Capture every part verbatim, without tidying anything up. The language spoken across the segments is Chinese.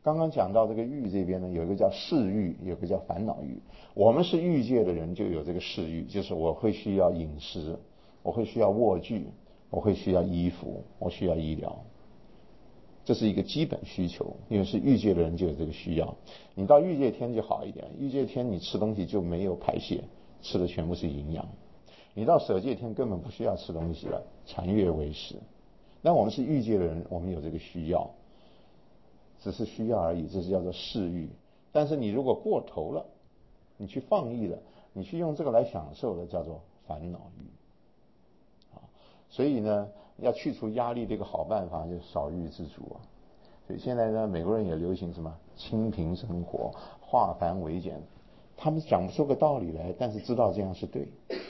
刚刚讲到这个欲这边呢，有一个叫嗜欲，有一个叫烦恼欲。我们是欲界的人，就有这个嗜欲，就是我会需要饮食，我会需要卧具，我会需要衣服，我需要医疗，这是一个基本需求，因为是欲界的人就有这个需要。你到欲界天就好一点，欲界天你吃东西就没有排泄，吃的全部是营养。你到舍界天根本不需要吃东西了，禅悦为食。那我们是欲界的人，我们有这个需要，只是需要而已，这是叫做嗜欲。但是你如果过头了，你去放逸了，你去用这个来享受的，叫做烦恼欲。所以呢，要去除压力的一个好办法就是少欲知足啊。所以现在呢，美国人也流行什么清贫生活、化繁为简，他们讲不出个道理来，但是知道这样是对，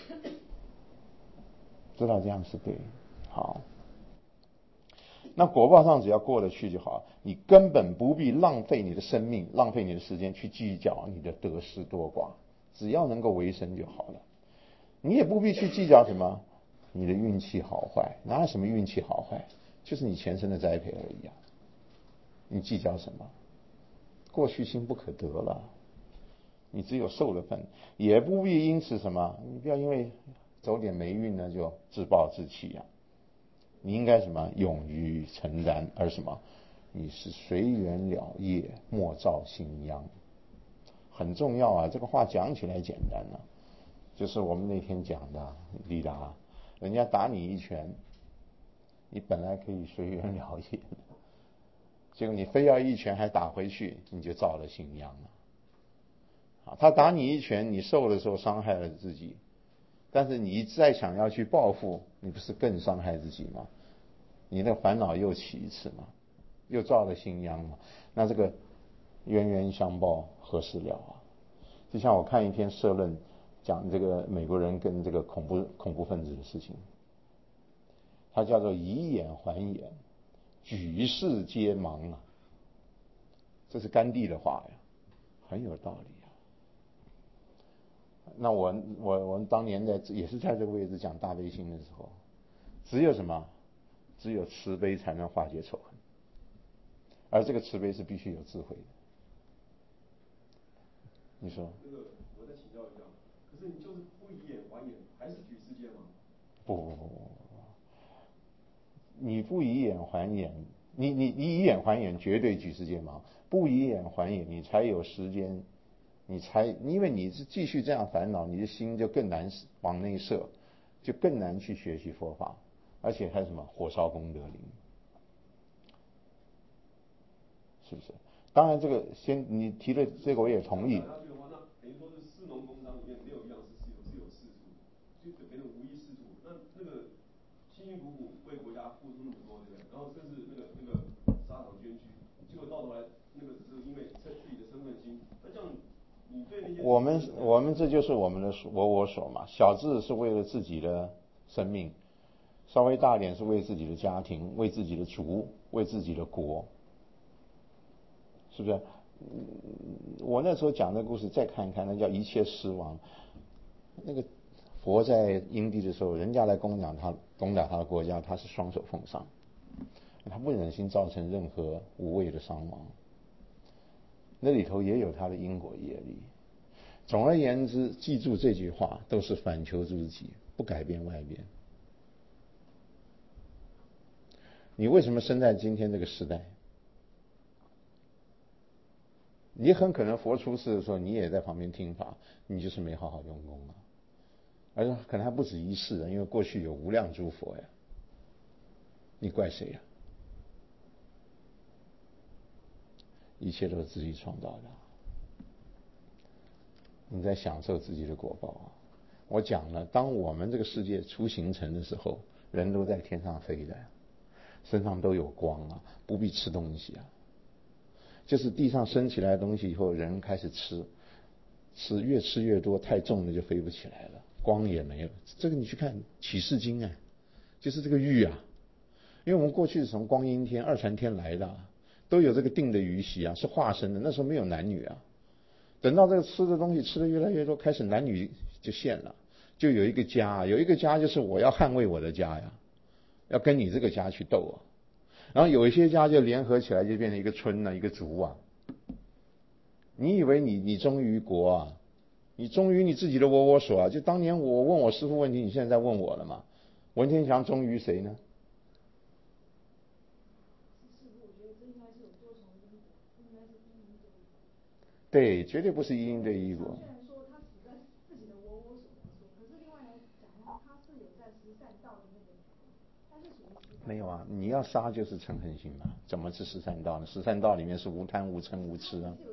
知道这样是对。好，那果报上只要过得去就好，你根本不必浪费你的生命、浪费你的时间去计较你的得失多寡，只要能够为生就好了。你也不必去计较什么你的运气好坏，哪有什么运气好坏，就是你前生的栽培而已啊。你计较什么？过去心不可得了，你只有受了份，也不必因此什么，你不要因为走点霉运呢就自暴自弃啊。你应该什么？勇于承担，而什么？你是随缘了业，莫造新殃，很重要啊。这个话讲起来简单啊，就是我们那天讲的李达，人家打你一拳，你本来可以随缘了业的，结果你非要一拳还打回去，你就造了新殃了。他打你一拳，你受的时候伤害了自己，但是你再想要去报复，你不是更伤害自己吗？你的烦恼又起一次嘛，又造了新殃嘛。那这个冤冤相报何时了啊？就像我看一篇社论，讲这个美国人跟这个恐怖恐怖分子的事情，它叫做以眼还眼，举世皆盲啊。这是甘地的话呀，很有道理啊。那我我我们当年在也是在这个位置讲大悲心的时候，只有什么？只有慈悲才能化解仇恨，而这个慈悲是必须有智慧的。你说？ 那个我再请教一下，可是你就是不以眼还眼，还是举世界吗？ 不不不不，你不以眼还眼，你你你以眼还眼，绝对举世界盲。不以眼还眼，你才有时间，你才因为你是继续这样烦恼，你的心就更难往内摄，就更难去学习佛法，而且还有什么火烧功德林，是不是？当然，这个先你提的这个我也同意。 打下去的话，那等于说是士农工商里面没有一样是是有是有事处，就等于无一事处。那那个辛辛苦苦为国家付出那么多，对不对？然后甚至那个那个沙场捐躯，结果到头来那个只是因为自己的身份心，那这样你对那些我们我们这就是我们的我我所嘛，小智是为了自己的生命，稍微大点是为自己的家庭，为自己的族，为自己的国，是不是？我那时候讲的故事，再看一看，那叫一切失亡。那个佛在因地的时候，人家来攻打他，攻打他的国家，他是双手奉上，他不忍心造成任何无谓的伤亡。那里头也有他的因果业力。总而言之，记住这句话，都是反求诸己，不改变外边。你为什么生在今天这个时代？你很可能佛出世的时候，你也在旁边听法，你就是没好好用功啊。而且可能还不止一世，因为过去有无量诸佛呀，你怪谁呀？一切都是自己创造的，你在享受自己的果报啊。我讲了，当我们这个世界初形成的时候，人都在天上飞的，身上都有光啊，不必吃东西啊。就是地上升起来的东西以后，人开始吃，吃越吃越多，太重了就飞不起来了，光也没了。这个你去看启示经啊，就是这个欲啊。因为我们过去是从光阴天、二禅天来的，都有这个定的余习啊，是化身的。那时候没有男女啊，等到这个吃的东西吃的越来越多，开始男女就现了，就有一个家，有一个家就是我要捍卫我的家呀，要跟你这个家去斗啊。 然后有一些家就联合起来就变成一个村啊，一个族啊。你以为你你忠于国啊？你忠于你自己的我我所啊？就当年我问我师父问题，你现在在问我了嘛？文天祥忠于谁呢？对，绝对不是一因对一果。没有啊，你要杀就是嗔恨心嘛，怎么是十善道呢？十善道里面是无贪无嗔无痴啊。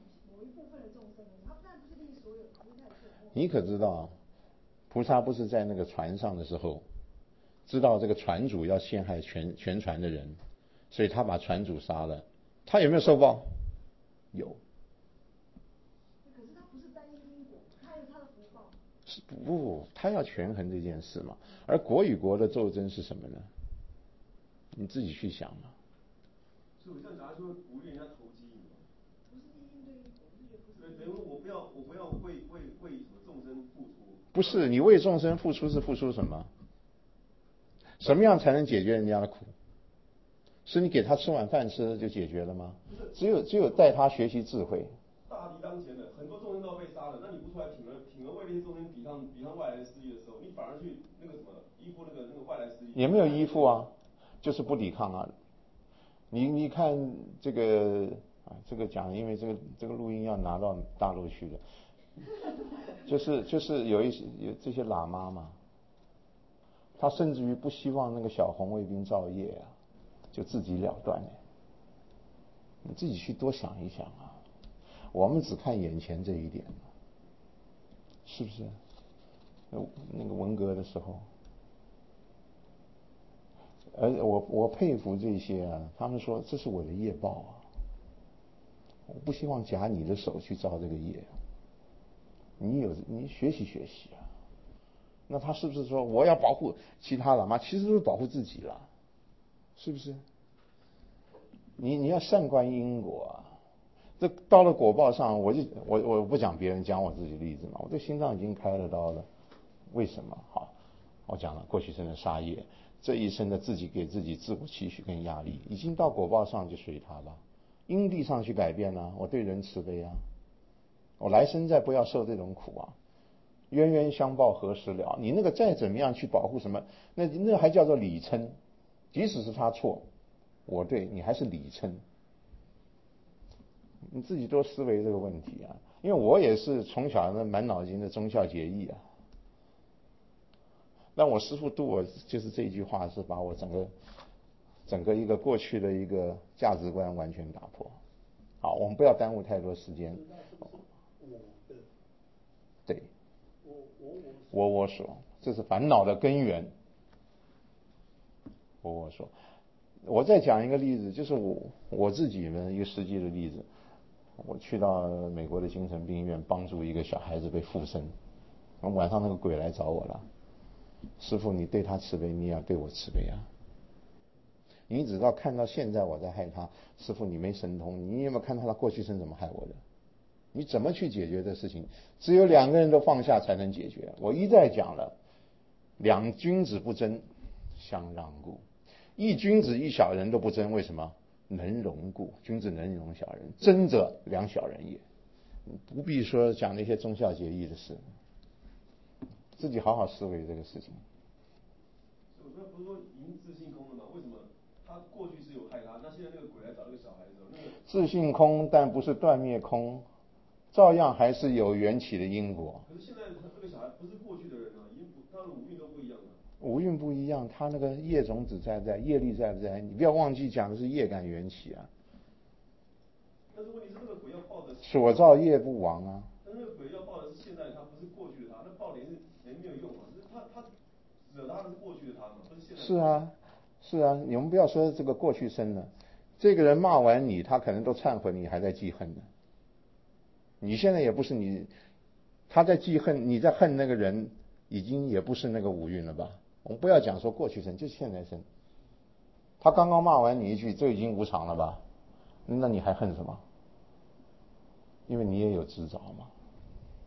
你可知道，菩萨不是在那个船上的时候，知道这个船主要陷害全全船的人，所以他把船主杀了，他有没有受报？有。 可是他不是单一因果，他有他的福报。 是不，他要权衡这件事嘛。而国与国的斗争是什么呢？你自己去想嘛。 所以我这样讲，就会鼓励人家投机，你知道吗？不是一因对一果，我就觉得不是。等于我不要，我不要为为为什么众生付出。 不是，你为众生付出是付出什么？什么样才能解决人家的苦？是你给他吃碗饭吃就解决了吗？只有只有带他学习智慧。 大敌当前的，很多众生都要被杀了，那你不出来挺而挺而为那些众生抵抗抵抗外来的势力的时候，你反而去那个什么依附那个那个外来势力。 也没有依附啊，就是不抵抗啊。你你看这个啊，这个讲，因为这个这个录音要拿到大陆去的，就是就是有一些有这些喇嘛嘛，他甚至于不希望那个小红卫兵造业啊，就自己了断了。你自己去多想一想啊，我们只看眼前这一点，是不是？那个文革的时候。而我我佩服这些啊，他们说这是我的业报啊，我不希望夹你的手去造这个业，你有你学习学习啊。那他是不是说我要保护其他喇嘛？其实都是保护自己了，是不是？你你要善观因果啊。这到了果报上，我就我我不讲别人，讲我自己的例子嘛。我对心脏已经开了刀了，为什么？好，我讲了过去生的杀业。这一生的自己给自己自我期许跟压力，已经到果报上就随他吧，因地上去改变啊，我对人慈悲啊，我来生再不要受这种苦啊，冤冤相报何时了？你那个再怎么样去保护什么，那那还叫做理嗔，即使是他错，我对你还是理嗔，你自己多思维这个问题啊，因为我也是从小那满脑筋的忠孝节义啊。但我师父对我就是这一句话，是把我整个整个一个过去的一个价值观完全打破。好，我们不要耽误太多时间。对，我我所，这是烦恼的根源。我我所，我再讲一个例子，就是我我自己的一个实际的例子。我去到美国的精神病院，帮助一个小孩子被附身，晚上那个鬼来找我了。师父，你对他慈悲，你也要对我慈悲啊！你只知道看到现在我在害他，师父你没神通，你有没有看到他过去生怎么害我的？你怎么去解决这事情？只有两个人都放下才能解决。我一再讲了，两君子不争，相让故；一君子一小人都不争，为什么？能容故。君子能容小人，争者两小人也。不必说讲那些忠孝节义的事。自己好好思维这个事情。 我说不是说已经自性空了吗？为什么他过去是有害他，那现在那个鬼来找那个小孩子，那个自性空，但不是断灭空，照样还是有缘起的因果。 可是现在这个小孩不是过去的人啊，已经不，他的五蕴都不一样了。 五蕴不一样，他那个业种子在不在，业力在不在？你不要忘记讲的是业感缘起啊。 但是问题是，那个鬼要报的所造业不亡啊。 但是那个鬼要报的是现在他，不是过去的他，那报连是连没有用嘛？是他他惹他的是过去的他嘛，不是现在的。 是啊，是啊，你们不要说这个过去生了，这个人骂完你，他可能都忏悔，你还在记恨呢。你现在也不是你，他在记恨，你在恨那个人，已经也不是那个五蕴了吧？我们不要讲说过去生，就是现在生。他刚刚骂完你一句，这已经无常了吧？那你还恨什么？因为你也有执着嘛。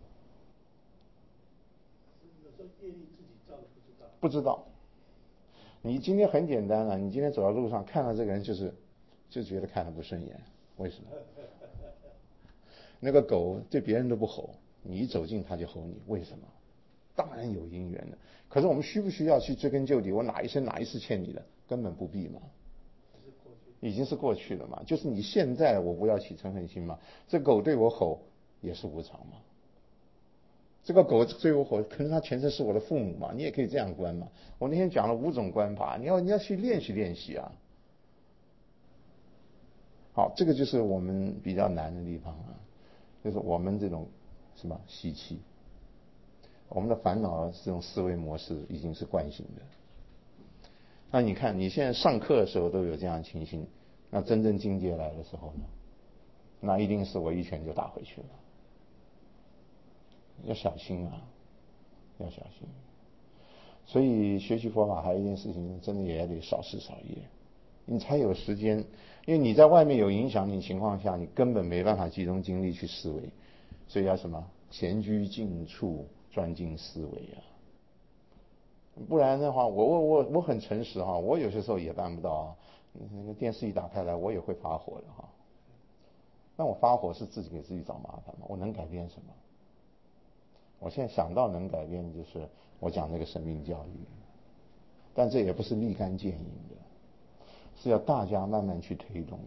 不知道， 你今天很简单了、啊，你今天走到路上看到这个人就是就觉得看他不顺眼，为什么？那个狗对别人都不吼，你一走近它就吼你，为什么？当然有因缘的。可是我们需不需要去追根究底？我哪一生哪一世欠你的？根本不必嘛，已经是过去了嘛。就是你现在我不要起嗔恨心嘛。这狗对我吼也是无常嘛。这个狗对我吼，可能它前世是我的父母嘛，你也可以这样观嘛。我那天讲了五种观法，你要你要去练习练习啊。好，这个就是我们比较难的地方啊，就是我们这种什么习气，我们的烦恼这种思维模式已经是惯性的。那你看你现在上课的时候都有这样的情形，那真正境界来的时候呢，那一定是我一拳就打回去了。要小心啊，要小心。所以学习佛法还有一件事情，真的也得少事少业，你才有时间。因为你在外面有影响你情况下，你根本没办法集中精力去思维。所以要什么？闲居静处，专精思维啊。不然的话，我我我我很诚实哈，我有些时候也办不到啊。那个电视一打开来，我也会发火的哈。那我发火是自己给自己找麻烦吗？我能改变什么？我现在想到能改变的就是我讲这个生命教育，但这也不是立竿见影的，是要大家慢慢去推动。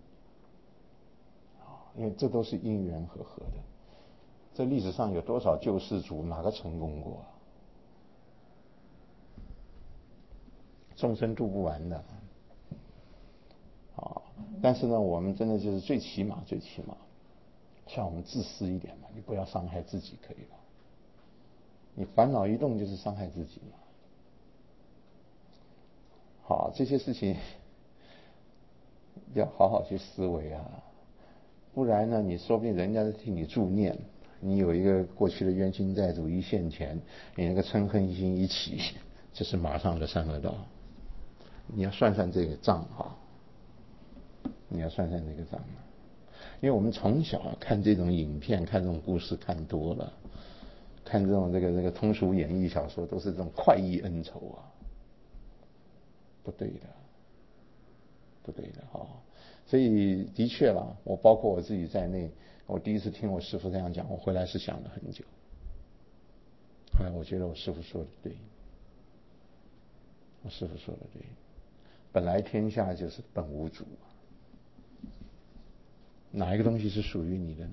因为这都是因缘和合的。这历史上有多少救世主，哪个成功过？众生度不完的。啊，但是呢，我们真的就是最起码最起码，像我们自私一点嘛，你不要伤害自己，可以了。你烦恼一动就是伤害自己嘛。好，这些事情要好好去思维啊，不然呢，你说不定人家在替你助念，你有一个过去的冤亲债主一现前，你那个嗔恨心一起，就是马上的三恶道。你要算算这个账哈，你要算算这个账。因为我们从小看这种影片，看这种故事看多了，看这种这个这个通俗演义小说，都是这种快意恩仇啊，不对的，不对的哈。所以的确啦，我包括我自己在内，我第一次听我师父这样讲，我回来是想了很久。后来我觉得我师父说的对，我师父说的对，本来天下就是本无主，哪一个东西是属于你的呢？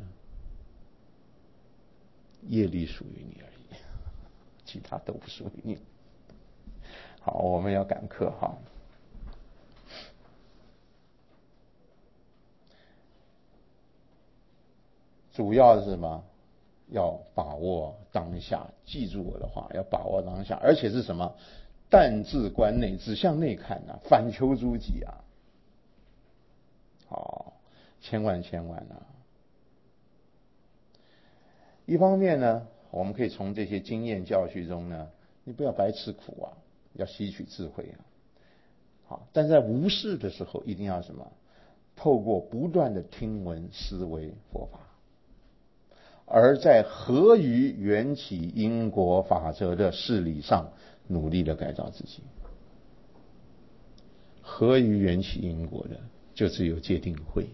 业力属于你而已，其他都不属于你。好，我们要赶课哈。主要是什么？要把握当下，记住我的话，要把握当下，而且是什么？但自观内，只向内看啊，反求诸己啊。好，千万千万啊！一方面呢，我们可以从这些经验教训中呢，你不要白吃苦啊，要吸取智慧啊。好，但在无事的时候，一定要什么？透过不断的听闻思维佛法。而在合于缘起因果法则的事理上，努力的改造自己。合于缘起因果的，就只有戒定慧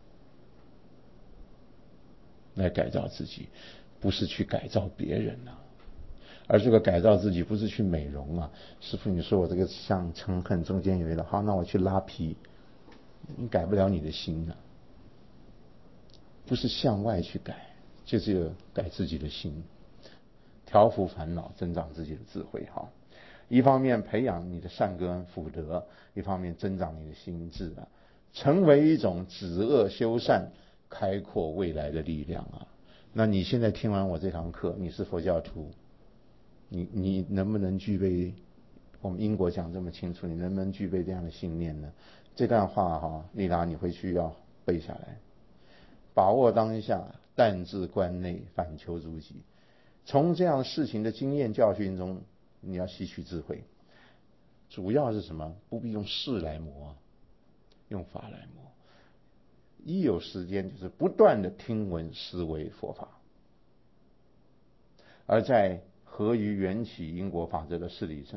来改造自己，不是去改造别人啊。而这个改造自己不是去美容啊。师父，你说我这个像嗔恨中间有一个，好，那我去拉皮，你改不了你的心啊。不是向外去改，就只有改自己的心，调伏烦恼，增长自己的智慧哈。一方面培养你的善根福德，一方面增长你的心智啊，成为一种止恶修善、开阔未来的力量啊。那你现在听完我这堂课，你是佛教徒，你你能不能具备？我们英国讲这么清楚，你能不能具备这样的信念呢？这段话哈，丽拉你回去要背下来。把握当下，但自观内，反求诸己。从这样事情的经验教训中，你要吸取智慧。主要是什么？不必用事来磨，用法来磨。一有时间，就是不断的听闻思维佛法。而在合于缘起因果法则的事理上，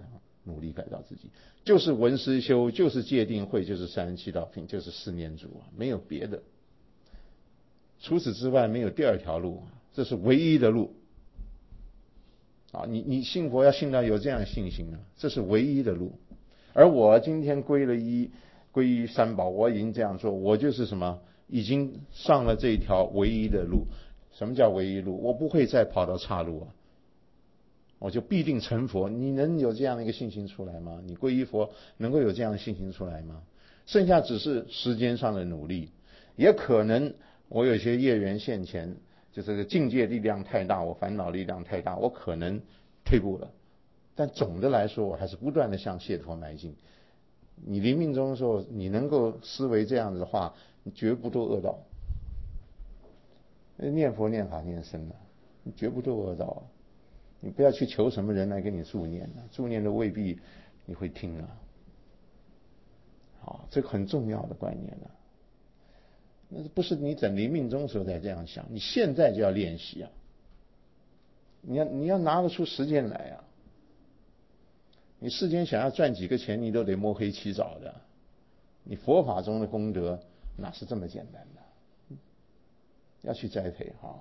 努力改造自己，就是文思修，就是戒定慧，就是三十七道品，就是四念住啊，没有别的。除此之外没有第二条路，这是唯一的路啊！你你信佛要信到有这样的信心啊，这是唯一的路。而我今天皈了依，皈依三宝，我已经这样做，我就是什么，已经上了这条唯一的路。什么叫唯一路？我不会再跑到岔路啊，我就必定成佛。你能有这样的一个信心出来吗？你皈依佛能够有这样的信心出来吗？剩下只是时间上的努力，也可能我有些业缘现前，就这个境界力量太大，我烦恼力量太大，我可能退步了。但总的来说，我还是不断的向解脱迈进。你临命终的时候，你能够思维这样子的话，你绝不堕恶道。念佛念法念深了，你绝不堕恶道啊！你不要去求什么人来给你助念啊，助念的未必你会听啊。好，这个很重要的观念啊。那不是你等临命终的时候再这样想，你现在就要练习啊！你要你要拿得出时间来啊！你世间想要赚几个钱，你都得摸黑起早的。你佛法中的功德哪是这么简单的？要去栽培哈。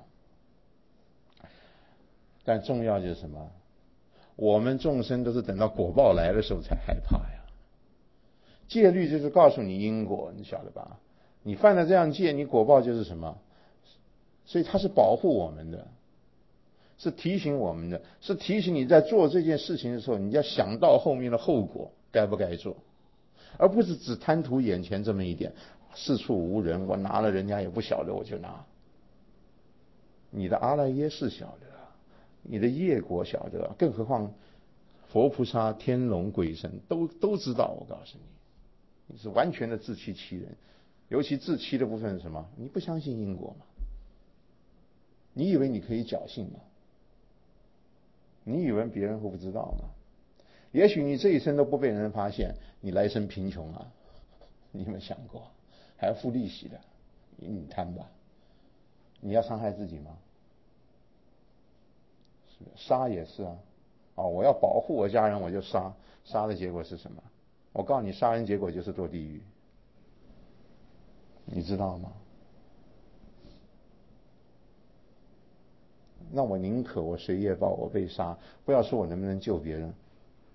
但重要就是什么？我们众生都是等到果报来的时候才害怕呀。戒律就是告诉你因果，你晓得吧？你犯了这样戒，你果报就是什么？所以它是保护我们的，是提醒我们的，是提醒你在做这件事情的时候，你要想到后面的后果该不该做，而不是只贪图眼前这么一点，四处无人，我拿了人家也不晓得我就拿。你的阿赖耶识晓得，你的业果晓得，更何况佛菩萨、天龙鬼神都都知道。我告诉你，你是完全的自欺欺人。尤其自欺的部分是什么？你不相信因果吗？你以为你可以侥幸吗？你以为别人会不知道吗？也许你这一生都不被人发现，你来生贫穷啊！你有没有想过？还要付利息的，你贪吧？你要伤害自己吗？是杀也是啊！哦，我要保护我家人，我就杀，杀的结果是什么？我告诉你，杀人结果就是堕地狱，你知道吗？那我宁可我随业报，我被杀，不要说我能不能救别人，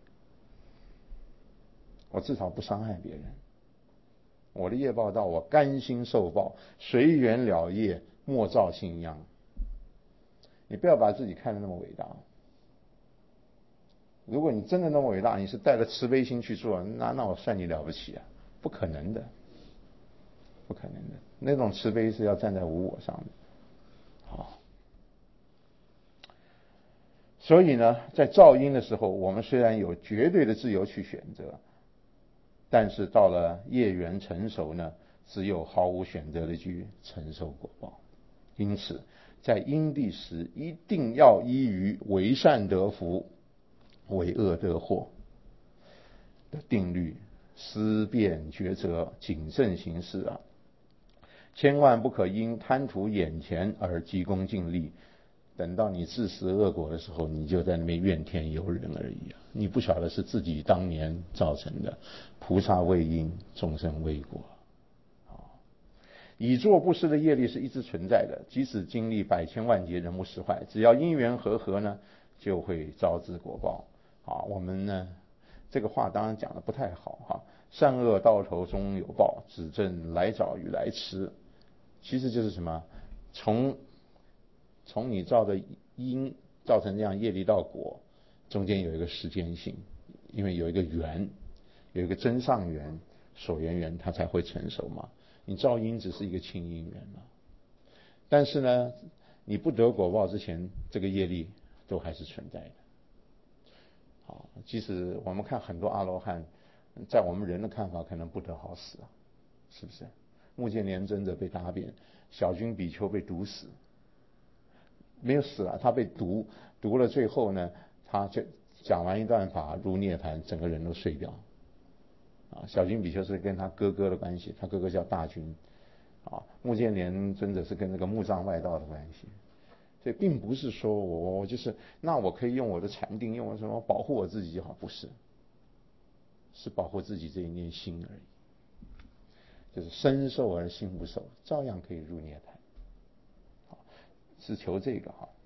我至少不伤害别人。我的业报到，我甘心受报，随缘了业，莫造信殃。你不要把自己看得那么伟大。如果你真的那么伟大，你是带着慈悲心去做，那那我算你了不起啊！不可能的，不可能的。那种慈悲是要站在无我上的。好，所以呢，在造因的时候，我们虽然有绝对的自由去选择，但是到了业缘成熟呢，只有毫无选择的去承受果报。因此，在因地时，一定要依于为善得福，为恶得祸的定律，思辨抉择，谨慎行事啊！千万不可因贪图眼前而急功近利。等到你自食恶果的时候，你就在那边怨天尤人而已啊！你不晓得是自己当年造成的，菩萨为因，众生为果。已作布施的业力是一直存在的，即使经历百千万劫，人不释怀，只要因缘和合呢，就会招致果报。啊，我们呢，这个话当然讲的不太好哈，善恶到头终有报，只证来早与来迟。其实就是什么？从从你造的因造成这样业力到果，中间有一个时间性，因为有一个缘，有一个真上缘、所缘缘，它才会成熟嘛。你造因只是一个轻因缘嘛，但是呢，你不得果报之前，这个业力都还是存在的。好，即使我们看很多阿罗汉，在我们人的看法可能不得好死啊，是不是？目犍连尊者被打扁，小军比丘被毒死，没有死了，他被毒，毒了最后呢，他就讲完一段法入涅槃，整个人都碎掉。啊，小军比丘是跟他哥哥的关系，他哥哥叫大军，啊，目犍连尊者是跟那个木藏外道的关系，所以并不是说我我就是那我可以用我的禅定，用我什么保护我自己就好，不是， 是保护自己这一念心而已。就是身受而心不受，照样可以入涅槃。好，是求这个哈。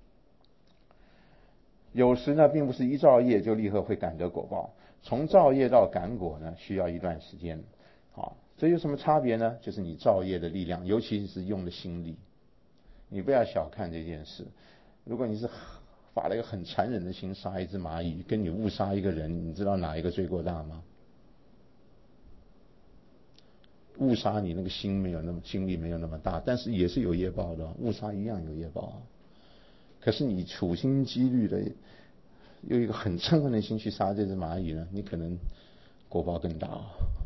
有时呢，并不是一造业就立刻会感得果报，从造业到感果呢，需要一段时间。好，这有什么差别呢？就是你造业的力量，尤其是用的心力。你不要小看这件事。如果你是发了一个很残忍的心杀一只蚂蚁，跟你误杀一个人，你知道哪一个罪过大吗？误杀你那个心没有那么心力没有那么大，但是也是有业报的，误杀一样有业报啊。可是你处心积虑的用一个很嗔恨的心去杀这只蚂蚁呢，你可能果报更大啊。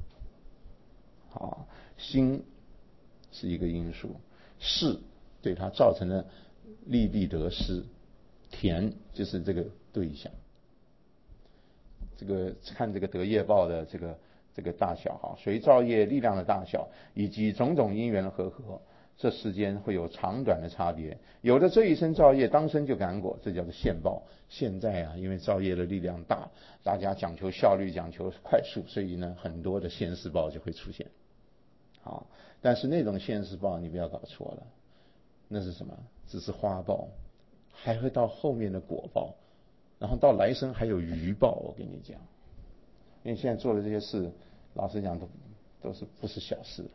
好，心是一个因素，事对它造成的利弊得失，田就是这个对象。这个看这个得业报的这个这个大小哈，随造业力量的大小以及种种因缘的和合，这世间会有长短的差别。有的这一生造业当生就感果，这叫做现报。现在啊，因为造业的力量大，大家讲求效率，讲求快速，所以呢，很多的现世报就会出现。好，但是那种现世报你不要搞错了，那是什么？只是花报，还会到后面的果报。然后到来生还有余报，我跟你讲，因为现在做的这些事，老实讲都都是不是小事。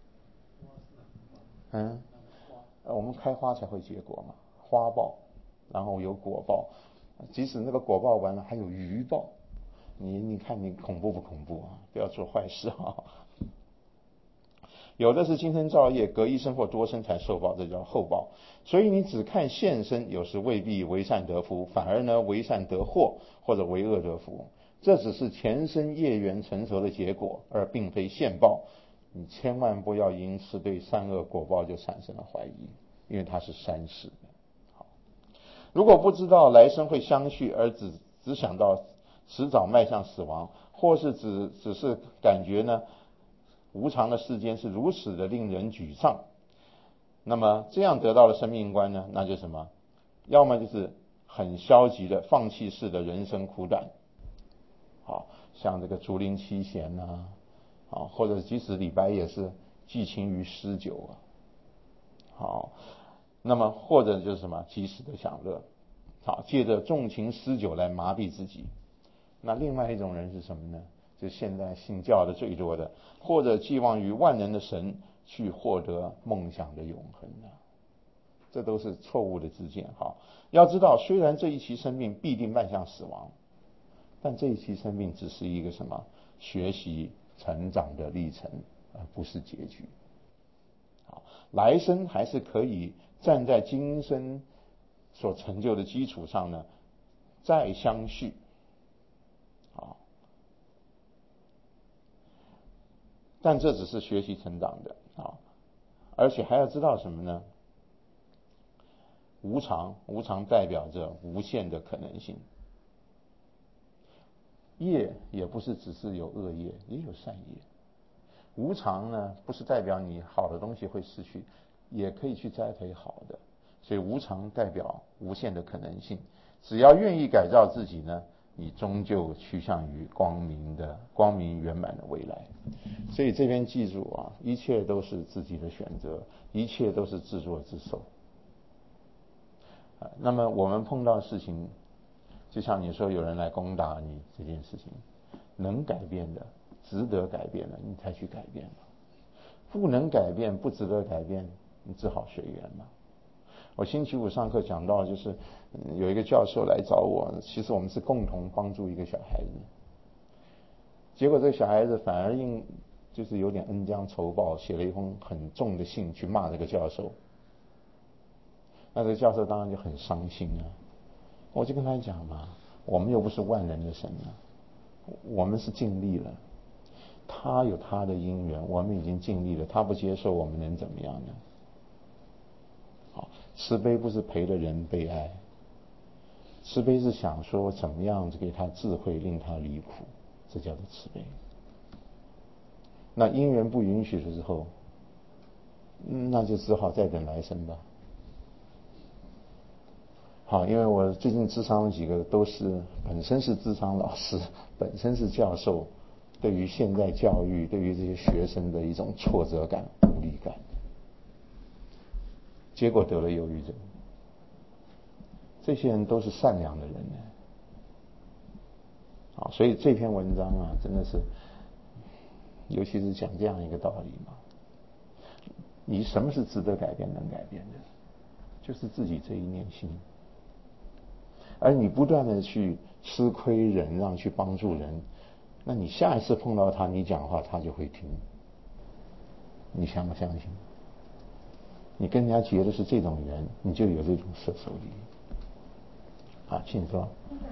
嗯，我们开花才会结果嘛，花报，然后有果报，即使那个果报完了还有余报，你你看你恐怖不恐怖啊？不要做坏事啊！有的是今生造业，隔一生或多生才受报，这叫后报。所以你只看现生，有时未必为善得福，反而呢为善得祸，或者为恶得福。这只是前生业缘成熟的结果，而并非现报。你千万不要因此对善恶果报就产生了怀疑，因为它是三世的。好，如果不知道来生会相续，而只只想到迟早迈向死亡，或是只只是感觉呢无常的世间是如此的令人沮丧，那么这样得到的生命观呢，那就什么？要么就是很消极的放弃式的人生苦短，好，像这个竹林七贤呐，啊，或者即使李白也是寄情于诗酒啊，好，那么或者就是什么及时的享乐，好，借着纵情诗酒来麻痹自己。那另外一种人是什么呢？就现在信教的最多的，或者寄望于万能的神去获得梦想的永恒呢？这都是错误的知见。哈，要知道，虽然这一期生命必定迈向死亡，但这一期生命只是一个什么学习成长的历程，而不是结局。好，来生还是可以站在今生所成就的基础上呢，再相续。好，但这只是学习成长的啊，而且还要知道什么呢？无常，无常代表着无限的可能性。业也不是只是有恶业，也有善业。无常呢，不是代表你好的东西会失去，也可以去栽培好的。所以无常代表无限的可能性。只要愿意改造自己呢，你终究趋向于光明的、光明圆满的未来。所以这边记住啊，一切都是自己的选择，一切都是自作自受。那么我们碰到事情，就像你说有人来攻打你这件事情，能改变的、值得改变的，你才去改变嘛；不能改变、不值得改变，你只好随缘嘛。我星期五上课讲到，就是有一个教授来找我，其实我们是共同帮助一个小孩子，结果这个小孩子反而因就是有点恩将仇报，写了一封很重的信去骂这个教授。那这个教授当然就很伤心啊。我就跟他讲嘛，我们又不是万能的神啊，我们是尽力了，他有他的因缘，我们已经尽力了，他不接受，我们能怎么样呢？好，慈悲不是陪着人悲哀，慈悲是想说怎么样给他智慧，令他离苦，这叫做慈悲。那因缘不允许的时候，那就只好再等来生吧。好，因为我最近咨商几个都是本身是咨商老师，本身是教授， 对于现在教育，对于这些学生的一种挫折感、无力感，结果得了忧郁症。这些人都是善良的人呢。啊，所以这篇文章啊，真的是，尤其是讲这样一个道理嘛。你什么是值得改变、能改变的？就是自己这一念心。而你不断的去吃亏忍让，去帮助人，那你下一次碰到他，你讲话他就会听。你相不相信？你跟人家结的是这种缘，你就有这种摄受力。啊，请说。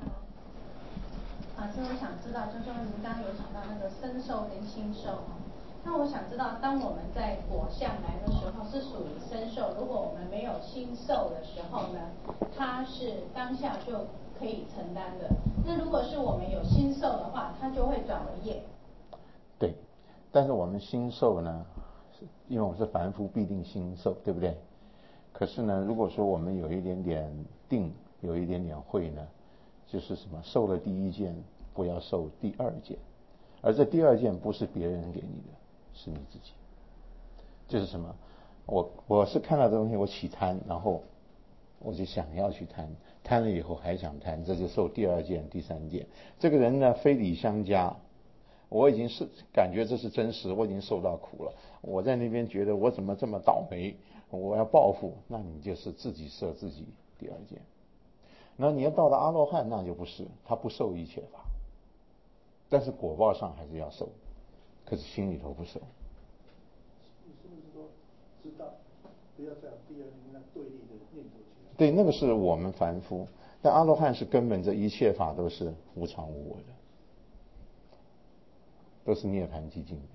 啊，所以我想知道，就是说您刚刚有讲到那个身受跟心受，那我想知道，当我们在果相来的时候是属于身受，如果我们没有心受的时候呢，它是当下就可以承担的。那如果是我们有心受的话，它就会转为业。 对，但是我们心受呢，因为我们是凡夫，必定心受，对不对？可是呢，如果说我们有一点点定，有一点点慧呢，就是什么，受了第一件，不要受第二件，而这第二件不是别人给你的，是你自己。就是什么，我我是看到这东西我起贪，然后我就想要去贪，贪了以后还想贪，这就受第二件、第三件。这个人呢，非礼相加，我已经是感觉这是真实，我已经受到苦了。我在那边觉得我怎么这么倒霉，我要报复，那你就是自己设自己第二件。那你要到了阿罗汉，那就不是，他不受一切法，但是果报上还是要受，可是心里头不受。 你是不是说知道不要再有第二那对立的念头起来？ 对，那个是我们凡夫，但阿罗汉是根本，这一切法都是无常无我的，都是涅槃寂静的。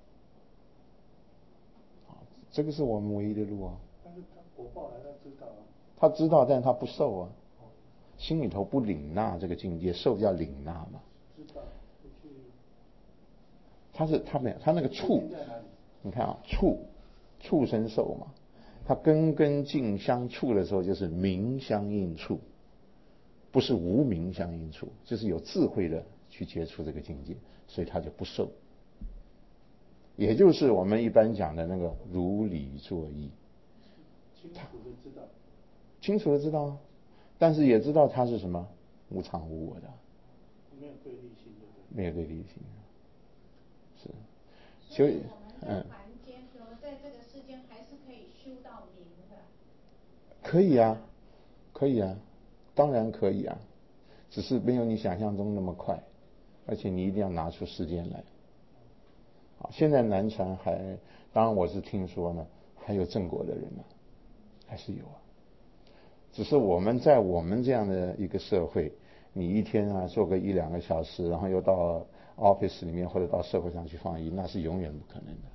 这个是我们唯一的路啊。 但是他果报来，他知道啊。 他知道，但是他不受啊，心里头不领纳这个境界，受叫领纳嘛。 知道，不去。 他是他没有，他那个处，你看啊，处处生受嘛，他根根茎相处的时候，就是明相应处，不是无明相应处，就是有智慧的去接触这个境界，所以他就不受。也就是我们一般讲的那个如理作意， 清楚的知道， 清楚的知道啊，但是也知道它是什么无常无我的， 没有对立性的， 没有对立性，是。 所以我们在凡间，我们在这个世间还是可以修到明的。 可以啊，可以啊，当然可以啊，只是没有你想象中那么快，而且你一定要拿出时间来。现在南传还，当然我是听说呢，还有正果的人呢，还是有啊。只是我们在我们这样的一个社会，你一天啊做个一两个小时，然后又到 office 里面或者到社会上去放逸，那是永远不可能的。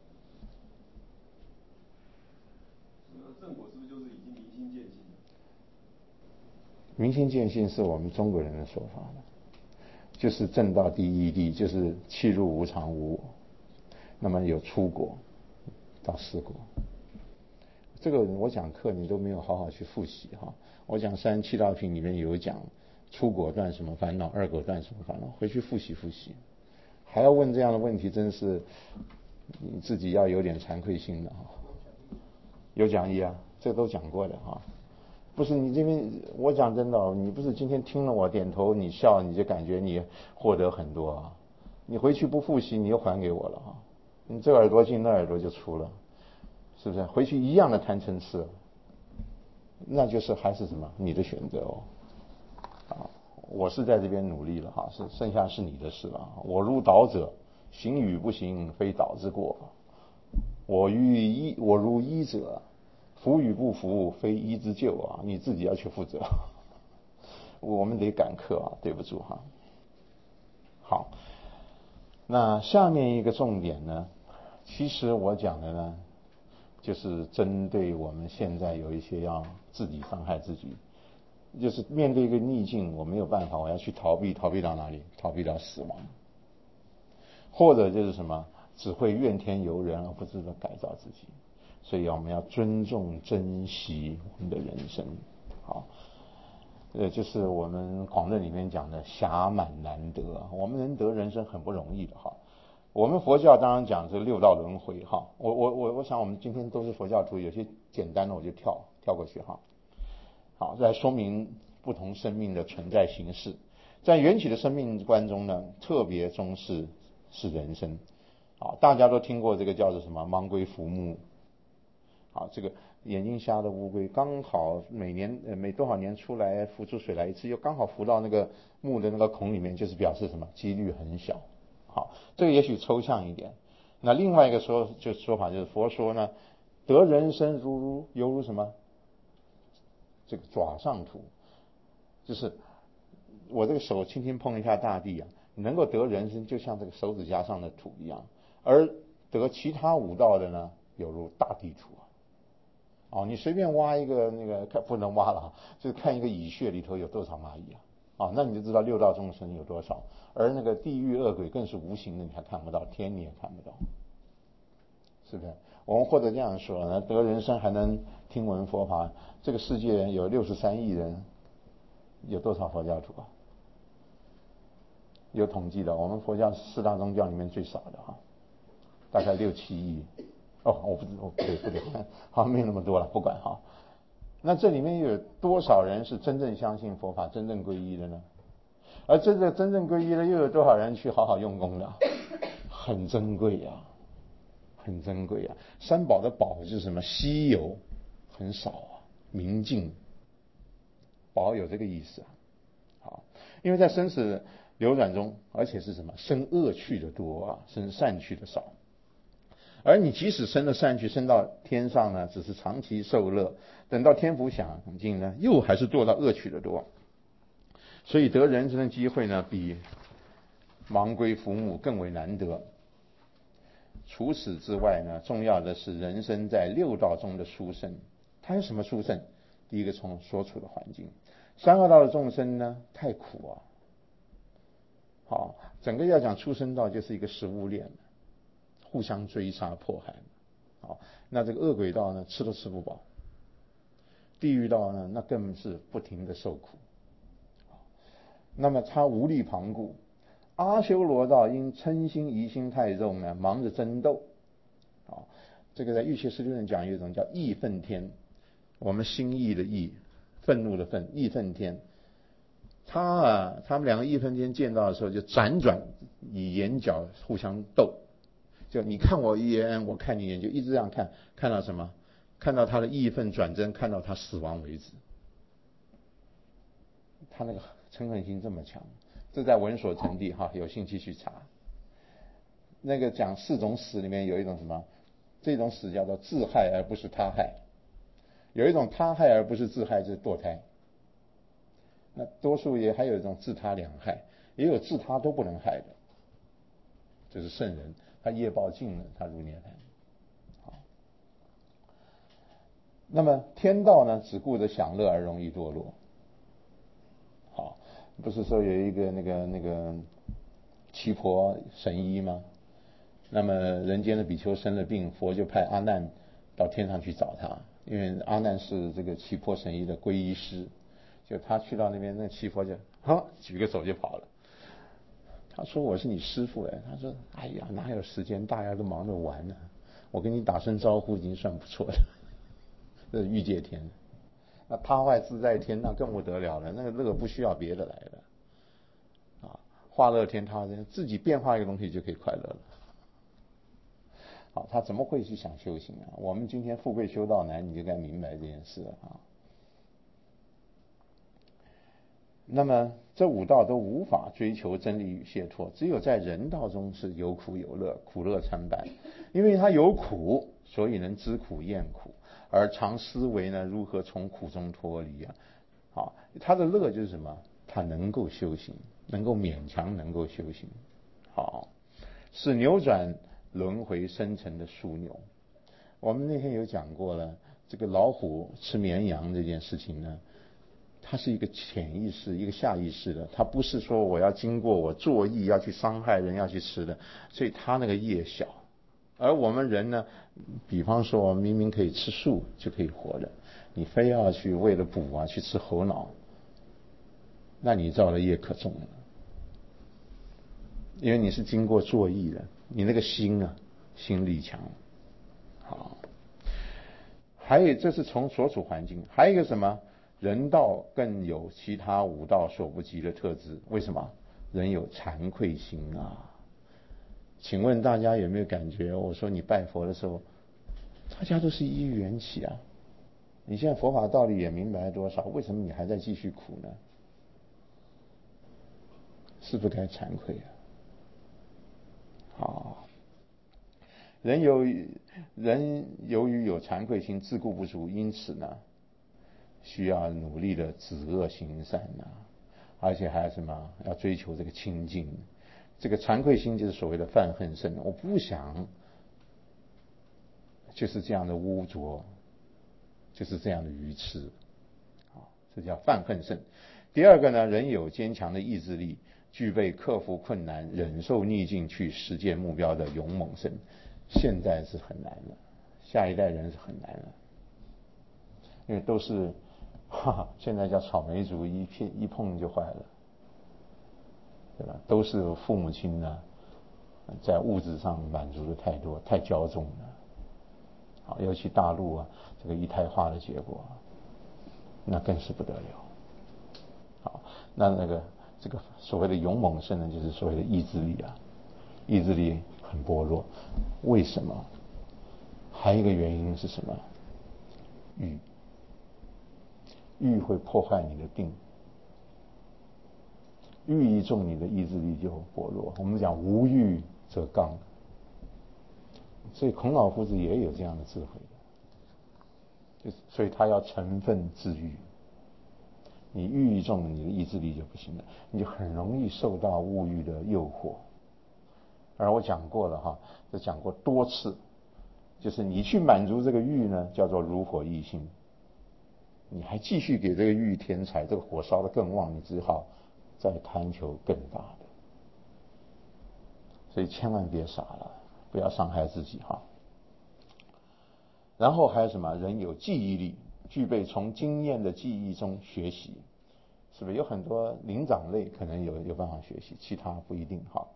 正果是不是就是已经明心见性了？ 明心见性是我们中国人的说法了，就是正到第一地，就是契入无常无我。那么有出果到四果，这个我讲课你都没有好好去复习哈。我讲三十七道品里面有讲出果断什么烦恼，二果断什么烦恼，回去复习复习。还要问这样的问题，真是你自己要有点惭愧心的哈。有讲义啊，这都讲过的哈。不是你这边，我讲真的，你不是今天听了我点头你笑，你就感觉你获得很多啊。你回去不复习，你又还给我了哈。你这耳朵进那耳朵就出了，是不是？回去一样的贪嗔痴，那就是还是什么你的选择哦。啊，我是在这边努力了哈，是剩下是你的事了。我如导者，行与不行，非导之过。我于医，我如医者，服与不服，非医之咎啊，你自己要去负责。我们得赶课啊，对不住哈。好，那下面一个重点呢？其实我讲的呢，就是针对我们现在有一些要自己伤害自己，就是面对一个逆境，我没有办法，我要去逃避，逃避到哪里？逃避到死亡，或者就是什么，只会怨天尤人，而不知道改造自己。所以我们要尊重、珍惜我们的人生。好， 呃，就是我们广论里面讲的暇满难得，我们能得人生很不容易的哈。我们佛教当然讲这六道轮回哈，我我我我想我们今天都是佛教徒，有些简单的我就跳跳过去哈。好，来说明不同生命的存在形式。在缘起的生命观中呢，特别重视是人生。好，大家都听过这个叫做什么盲龟浮木。好，这个眼睛瞎的乌龟刚好每年呃每多少年出来浮出水来一次，又刚好浮到那个木的那个孔里面，就是表示什么几率很小。好，这个也许抽象一点。那另外一个说就说法就是佛说呢，得人生如如犹如什么？这个爪上土，就是我这个手轻轻碰一下大地啊，能够得人生就像这个手指甲上的土一样，而得其他五道的呢，有如大地土啊。哦，你随便挖一个那个不能挖了，就是看一个蚁穴里头有多少蚂蚁啊，啊，那你就知道六道众生有多少。而那个地狱恶鬼更是无形的，你还看不到，天你也看不到，是不是？我们或者这样说呢，得人生还能听闻佛法，这个世界有六十三亿人，有多少佛教徒啊？有统计的，我们佛教四大宗教里面最少的哈，大概六七亿。哦，我不知道，不对不对，好像没有那么多了，不管哈。那这里面有多少人是真正相信佛法、真正皈依的呢？而真正真正皈依的又有多少人去好好用功的？很珍贵呀、啊，很珍贵啊。三宝的宝是什么？稀有，很少啊，明净。宝有这个意思啊。好，因为在生死流转中，而且是什么？生恶趣的多啊，生善趣的少。而你即使生了善趣，升到天上呢，只是长期受乐，等到天福享尽呢，又还是堕到恶趣的多。所以得人生的机会呢，比盲龟浮木更为难得。除此之外呢，重要的是人生在六道中的殊胜。它有什么殊胜？第一个，从所处的环境。三恶道的众生呢，太苦啊。好，整个要讲畜生道就是一个食物链，互相追杀迫害。好，那这个恶鬼道呢，吃都吃不饱。地狱道呢，那更是不停的受苦。那么他无力旁顾。阿修罗道因嗔心疑心太重呢，忙着争斗。好，这个在欲界师论讲有一种叫义愤天，我们心意的义，愤怒的愤，义愤天。他啊，他们两个义愤天见到的时候，就辗转以眼角互相斗，就你看我一眼，我看你一眼，就一直这样看，看到什么？看到他的义愤转真，看到他死亡为止。他那个嗔恨心这么强，这在文所成地哈，有兴趣去查。那个讲四种死里面有一种什么？这种死叫做自害而不是他害，有一种他害而不是自害，就是堕胎。那多数也还有一种自他两害，也有自他都不能害的，就是圣人，他业报尽了，他入涅槃。好，那么天道呢，只顾着享乐而容易堕落。好，不是说有一个那个那个奇婆神医吗？那么人间的比丘生了病，佛就派阿难到天上去找他，因为阿难是这个奇婆神医的皈依师。就他去到那边，那奇婆就哈举个手就跑了。他说我是你师父哎，他说哎呀哪有时间，大家都忙着玩呢，我跟你打声招呼已经算不错了。这是欲界天。那他坏自在天那更不得了了，那个乐不需要别的来的啊，化乐天他自己变化一个东西就可以快乐了。好，他怎么会去想修行啊？我们今天富贵修道难，你就该明白这件事了啊。那么这五道都无法追求真理与解脱，只有在人道中是有苦有乐，苦乐参半。因为他有苦，所以能知苦厌苦，而常思维呢如何从苦中脱离啊。好，他的乐就是什么？他能够修行，能够勉强能够修行。好，是扭转轮回生成的枢纽。我们那天有讲过了，这个老虎吃绵羊这件事情呢，它是一个潜意识，一个下意识的，它不是说我要经过我作意要去伤害人要去吃的，所以它那个业小。而我们人呢，比方说我们明明可以吃素就可以活的，你非要去为了补啊去吃猴脑， 那你造的业可重了，因为你是经过作意的，你那个心啊，心力强。好，还有这是从所处环境，还有一个什么？人道更有其他五道所不及的特质。为什么？人有惭愧心啊。请问大家有没有感觉？我说你拜佛的时候，大家都是依缘起啊。你现在佛法道理也明白多少？为什么你还在继续苦呢？是不是该惭愧啊？好，人由于人由于有惭愧心，自顾不足，因此呢，需要努力的止恶行善啊，而且还有什么？要追求这个清净。这个惭愧心就是所谓的犯恨深，我不想就是这样的污浊，就是这样的愚痴，啊，这叫犯恨深。第二个呢，人有坚强的意志力，具备克服困难、忍受逆境去实现目标的勇猛身。现在是很难了，下一代人是很难了，因为都是哈哈，现在叫草莓族，一片一碰就坏了，对吧？都是父母亲呢，在物质上满足的太多，太骄纵了。好，尤其大陆啊，这个一胎化的结果，那更是不得了。好，那那个这个所谓的勇猛身呢，就是所谓的意志力啊，意志力很薄弱。为什么？还有一个原因是什么？欲，欲会破坏你的定，欲一重，你的意志力就薄弱。我们讲无欲则刚，所以孔老夫子也有这样的智慧的，就是所以他要成分自欲。你欲一重，你的意志力就不行了，你就很容易受到物欲的诱惑。而我讲过了哈，这讲过多次，就是你去满足这个欲呢，叫做如火逸心。你还继续给这个欲添柴，这个火烧得更旺，你只好再贪求更大的。所以千万别傻了，不要伤害自己哈。然后还有什么？人有记忆力，具备从经验的记忆中学习，是不是？有很多灵长类可能有有办法学习，其他不一定哈。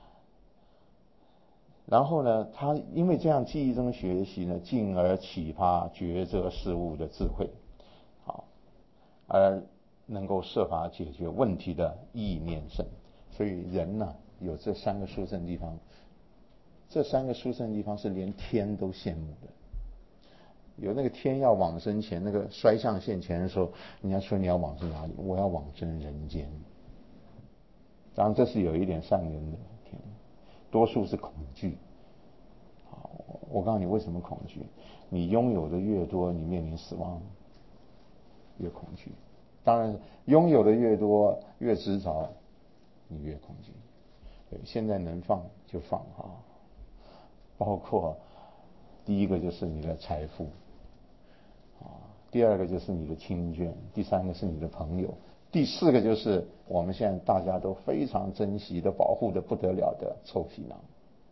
然后呢，他因为这样记忆中学习呢，进而启发抉择事物的智慧，好，而能够设法解决问题的意念胜。所以人呢，有这三个殊胜地方，这三个殊胜地方是连天都羡慕的。有那个天要往生前，那个衰相现前的时候，人家说你要往生哪里？我要往生人间。当然这是有一点善人的天，多数是恐惧。好，我告诉你为什么恐惧？你拥有的越多，你面临死亡越恐惧。当然，拥有的越多，越执着，你越恐惧。对，现在能放就放啊，包括第一个就是你的财富，啊，第二个就是你的亲眷，第三个是你的朋友，第四个就是我们现在大家都非常珍惜的、保护的不得了的臭皮囊。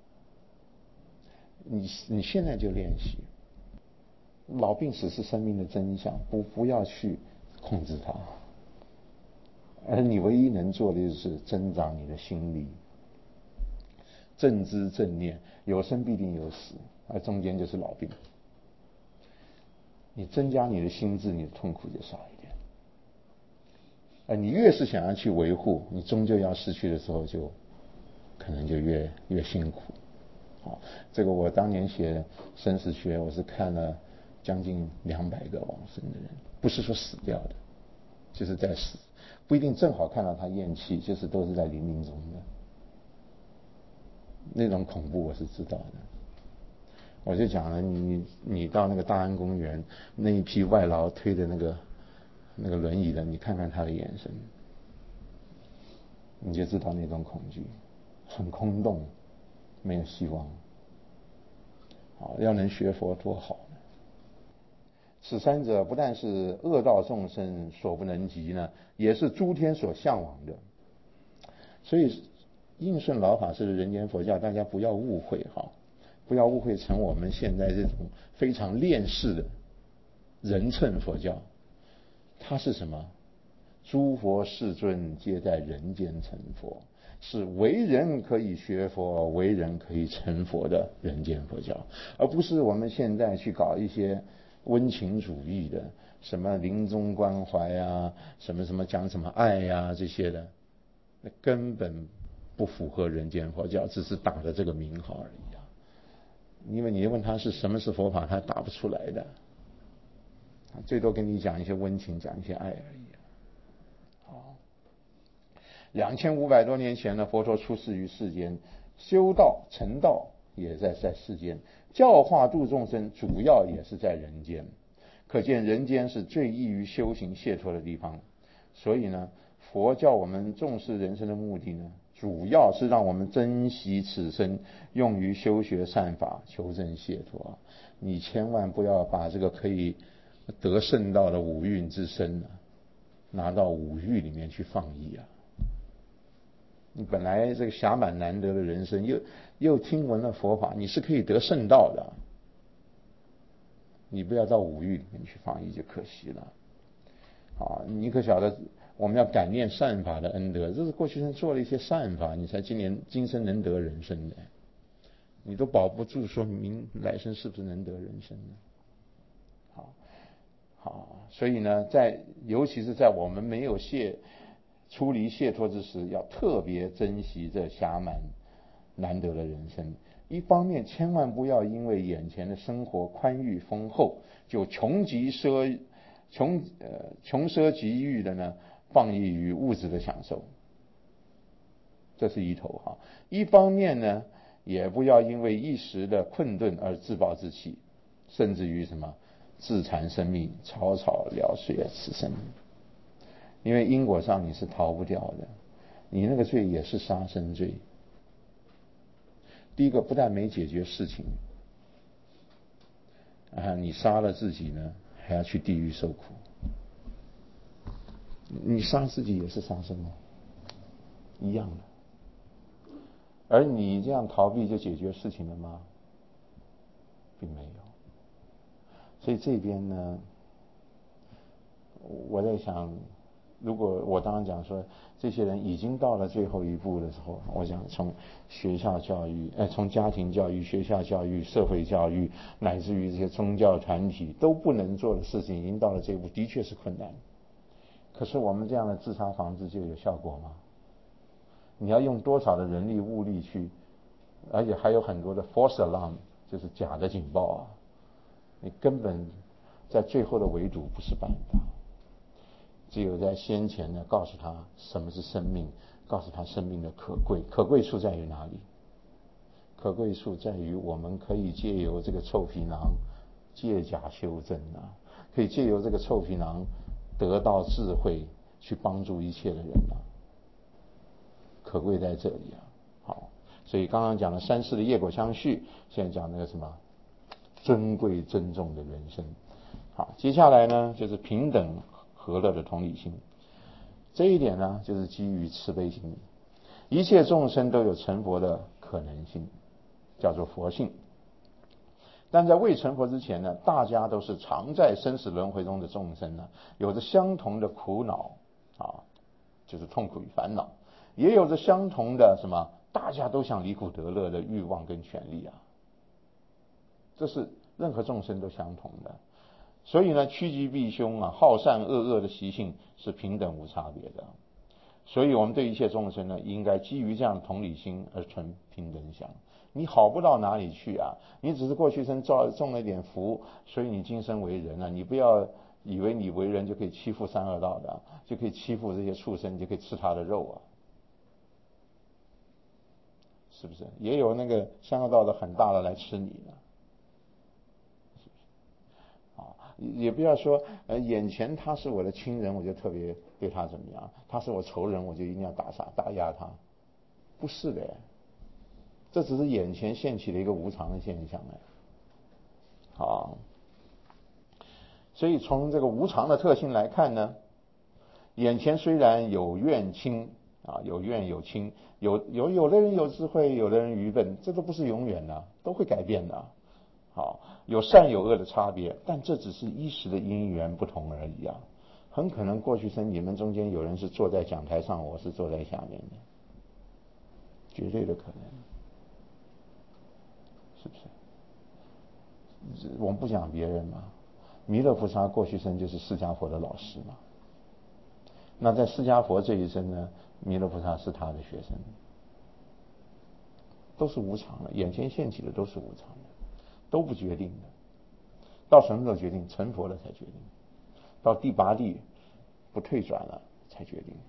你你现在就练习，老病死是生命的真相，不不要去控制它，而你唯一能做的就是增长你的心力，正知正念，有生必定有死，而中间就是老病。你增加你的心智，你的痛苦就少一点。而你越是想要去维护，你终究要失去的时候就，就可能就越越辛苦。好，这个我当年写生死学，我是看了将近两百个往生的人，不是说死掉的，就是在死，不一定正好看到他咽气，就是都是在临命中的，那种恐怖我是知道的。我就讲了，你你到那个大安公园，那一批外劳推的那个那个轮椅的，你看看他的眼神，你就知道那种恐惧，很空洞，没有希望。好，要能学佛多好呢！此三者不但是恶道众生所不能及呢，也是诸天所向往的。所以应顺老法师的人间佛教，大家不要误会哈，不要误会成我们现在这种非常恋世的人乘佛教。它是什么？ 诸佛世尊皆在人间成佛，是为人可以学佛，为人可以成佛的人间佛教，而不是我们现在去搞一些温情主义的，什么临终关怀啊，什么什么讲什么爱呀、啊、这些的，那根本不符合人间佛教，只是打着这个名号而已啊。因为你问他是什么是佛法，他打不出来的，他最多跟你讲一些温情，讲一些爱而已。好，两千五百多年前呢，佛陀出世于世间，修道成道也在在世间，教化度众生主要也是在人间。可见人间是最易于修行解脱的地方。所以呢，佛教我们重视人生的目的呢，主要是让我们珍惜此生，用于修学善法，求证解脱。你千万不要把这个可以得圣道的五蕴之身啊，拿到五欲里面去放逸啊！你本来这个暇满难得的人生，又又听闻了佛法，你是可以得圣道的，你不要到五欲里面去放逸就可惜了。啊，你可晓得我们要感念善法的恩德，这是过去生做了一些善法，你才今年今生能得人生的，你都保不住，说明来生是不是能得人生呢？好，好，所以呢，在尤其是在我们没有解出离解脱之时，要特别珍惜这暇满难得的人生。一方面，千万不要因为眼前的生活宽裕丰厚，就穷极奢穷呃穷奢极欲的呢，放逸于物质的享受，这是一头哈。一方面呢，也不要因为一时的困顿而自暴自弃，甚至于什么自残生命，草草了随此生。因为因果上你是逃不掉的，你那个罪也是杀生罪。第一个不但没解决事情啊，你杀了自己呢，还要去地狱受苦。你杀自己也是杀生啊，一样的。而你这样逃避就解决事情了吗？并没有。所以这边呢，我在想，如果我当然讲说，这些人已经到了最后一步的时候，我想从学校教育，哎，从家庭教育、学校教育、社会教育，乃至于这些宗教团体都不能做的事情，已经到了这一步，的确是困难。可是我们这样的自杀防治就有效果吗？你要用多少的人力物力去，而且还有很多的 false alarm， 就是假的警报啊！你根本在最后的围堵不是办法。只有在先前呢，告诉他什么是生命，告诉他生命的可贵。可贵处在于哪里？可贵处在于我们可以借由这个臭皮囊借假修真啊，可以借由这个臭皮囊得到智慧，去帮助一切的人啊。可贵在这里啊。好，所以刚刚讲了三世的业果相续，现在讲那个什么尊贵珍重的人生。好，接下来呢就是平等和乐的同理心。这一点呢就是基于慈悲心，一切众生都有成佛的可能性，叫做佛性。但在未成佛之前呢，大家都是常在生死轮回中的众生呢，有着相同的苦恼啊，就是痛苦与烦恼，也有着相同的什么，大家都想离苦得乐的欲望跟权利啊，这是任何众生都相同的。所以呢，趋吉避凶啊，好善恶恶的习性是平等无差别的。所以我们对一切众生呢，应该基于这样的同理心而存平等想。你好不到哪里去啊，你只是过去生造种了一点福，所以你今生为人啊，你不要以为你为人就可以欺负三恶道的，就可以欺负这些畜生，就可以吃他的肉啊，是不是？也有那个三恶道的很大的来吃你的。也不要说呃，眼前他是我的亲人，我就特别对他怎么样；他是我仇人，我就一定要打杀打压他。不是的，这只是眼前现起的一个无常的现象哎。好，所以从这个无常的特性来看呢，眼前虽然有怨亲啊，有怨有亲，有有有的人有智慧，有的人愚笨，这都不是永远的，都会改变的。好，有善有恶的差别，但这只是一时的因缘不同而已啊。 很可能过去生你们中间有人是坐在讲台上，我是坐在下面的，绝对的可能，是不是？我们不讲别人嘛，弥勒菩萨过去生就是释迦佛的老师嘛。那在释迦佛这一生呢，弥勒菩萨是他的学生，都是无常的，眼前现起的都是无常的，都不决定的。到什么时候决定？成佛了才决定。到第八地不退转了才决定。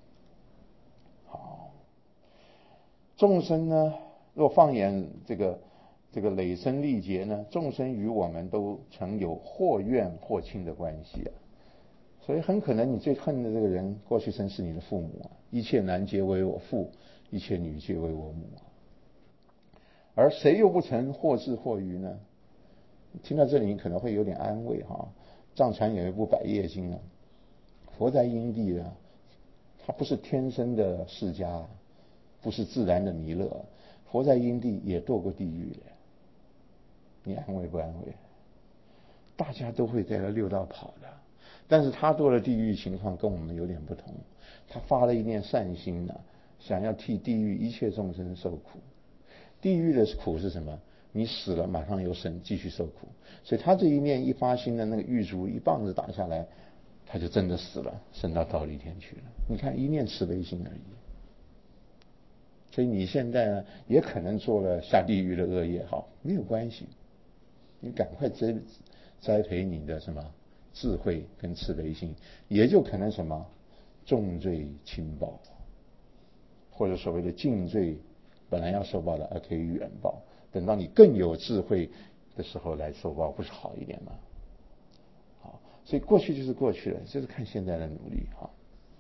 好，众生呢，若放眼这个这个累生历劫呢，众生与我们都曾有或怨或亲的关系啊。所以很可能你最恨的这个人，过去生是你的父母啊，一切男皆为我父，一切女皆为我母啊。而谁又不曾或智或愚呢？听到这里你可能会有点安慰哈。藏传有一部百业经啊，佛在因地啊，他不是天生的释迦，不是自然的弥勒，佛在因地也堕过地狱的，你安慰不安慰？大家都会在那六道跑的，但是他堕了地狱情况跟我们有点不同，他发了一念善心呢、啊，想要替地狱一切众生受苦。地狱的苦是什么？你死了马上有生继续受苦，所以他这一念一发心的那个狱卒一棒子打下来，他就真的死了，升到忉利天去了。你看一念慈悲心而已。所以你现在呢也可能做了下地狱的恶业，好，没有关系，你赶快栽栽培你的什么智慧跟慈悲心，也就可能什么重罪轻报，或者所谓的尽罪本来要受报的而可以远报，等到你更有智慧的时候来受报，不是好一点吗？好，所以过去就是过去了，就是看现在的努力哈。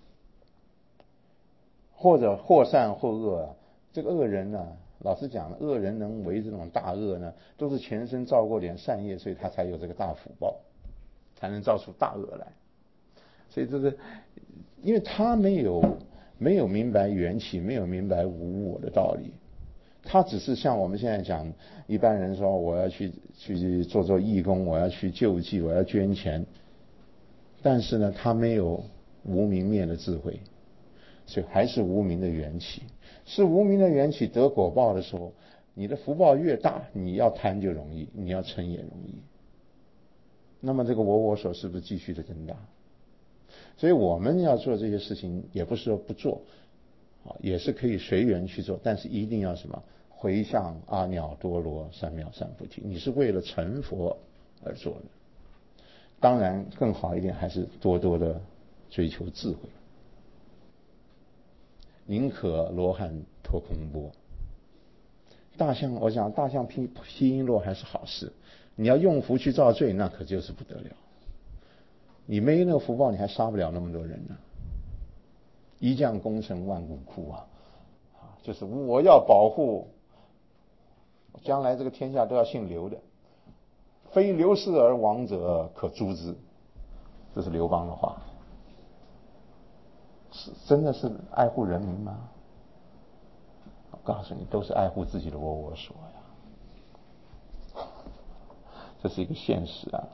或者或善或恶啊，这个恶人呢、啊，老实讲，恶人能为这种大恶呢，都是前生造过点善业，所以他才有这个大福报，才能造出大恶来。所以这个，因为他没有没有明白缘起，没有明白无我的道理。他只是像我们现在讲，一般人说我要去去做做义工，我要去救济，我要捐钱，但是呢，他没有无明灭的智慧，所以还是无明的缘起。是无明的缘起得果报的时候，你的福报越大，你要贪就容易，你要嗔也容易。那么这个我我所是不是继续的增大？所以我们要做这些事情，也不是说不做，也是可以随缘去做，但是一定要什么？回向阿耨多罗三藐三菩提，你是为了成佛而做的。当然更好一点还是多多的追求智慧，宁可罗汉脱空钵。大象，我讲大象披披璎珞还是好事，你要用福去造罪，那可就是不得了。你没那个福报，你还杀不了那么多人呢、啊。一将功成万骨枯啊，就是我要保护将来这个天下都要姓刘的，非刘氏而亡者可诛之，这是刘邦的话。是真的是爱护人民吗？我告诉你，都是爱护自己的窝窝所呀，这是一个现实啊。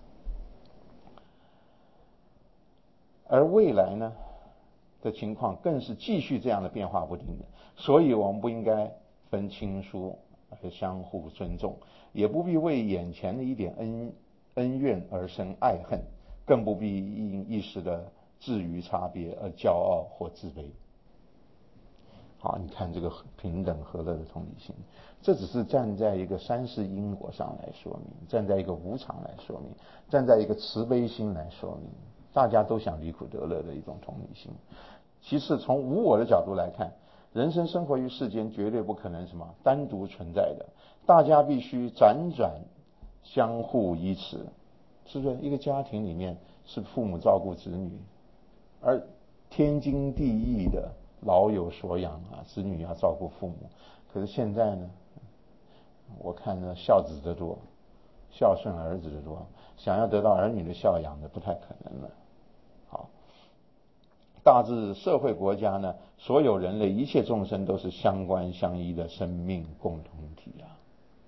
而未来呢的情况更是继续这样的变化不定的，所以我们不应该分亲疏，而相互尊重，也不必为眼前的一点恩恩怨而生爱恨，更不必因一时的质疑差别而骄傲或自卑。好，你看这个平等和乐的同理心，这只是站在一个三世因果上来说明，站在一个无常来说明，站在一个慈悲心来说明，大家都想离苦得乐的一种同理心。其次，从无我的角度来看，人生生活于世间，绝对不可能什么单独存在的，大家必须辗转相互依持，是不是？一个家庭里面是父母照顾子女，而天经地义的老有所养啊，子女要照顾父母。可是现在呢，我看呢孝子的多，孝顺儿子的多，想要得到儿女的孝养的不太可能了。好，大致社会国家呢，所有人类一切众生都是相关相依的生命共同体啊。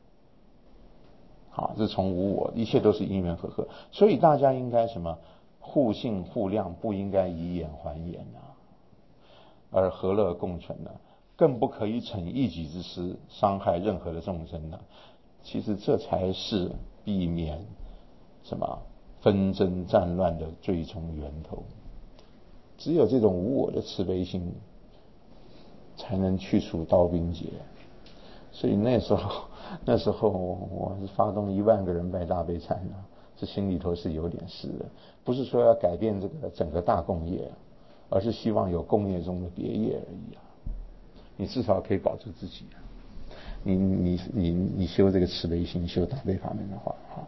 好，这从无我，一切都是因缘和合，所以大家应该什么？ 互信互谅，不应该以眼还眼啊，而和乐共存呢、啊，更不可以逞一己之私，伤害任何的众生呢、啊。其实这才是避免什么纷争战乱的最终源头。只有这种无我的慈悲心，才能去除刀兵劫。所以那时候，那时候我是发动一万个人拜大悲忏啊，这心里头是有点事的，不是说要改变这个整个大共业，而是希望有共业中的别业而已啊。你至少可以保住自己啊。你你你你修这个慈悲心，修大悲法门的话，哈。